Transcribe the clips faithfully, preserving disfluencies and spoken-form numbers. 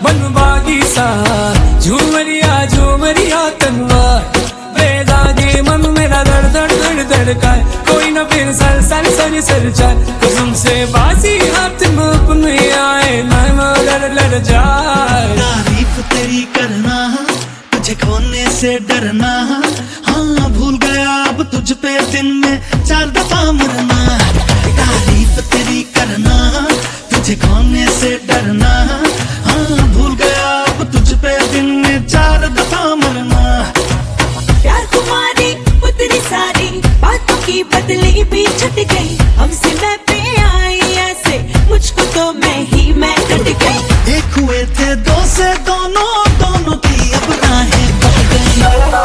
बनबागी सा झूमरिया झूमरिया तनवार बेदागे मन मेरा दड़ दड़ दड़ धड़का कोई न फिर सर सर सर सर चार कसम से बाजी हाथ में अपने आए मैं लड़ लड़ जाए। तारीफ तेरी करना तुझे खोने से डरना, हाँ भूल गया अब तुझ पे दिन में चार दफा मरना। तारीफ तेरी करना तुझे खोने से डरना, हाँ भूल गया अब तुझ पे दिन में चार दफा मरना। प्यार कुमारी उतरी सारी बातों की बदली भी छट गई, हमसे मैं पे आई ऐसे मुझको तो मैं ही मैं कट गई। एक हुए थे दो से दोनों दोनों की अब राहें बट गई।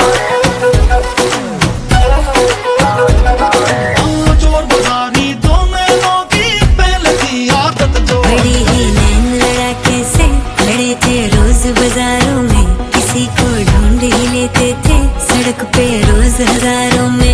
चोर बाजारी दोनों की पहले की आदत जो बड़ी ही नैन लड़ा कैसे लड़े थे रोज बाजारों में, किसी को ढूंढ ही लेते थे सड़क पे रोज हजारों में।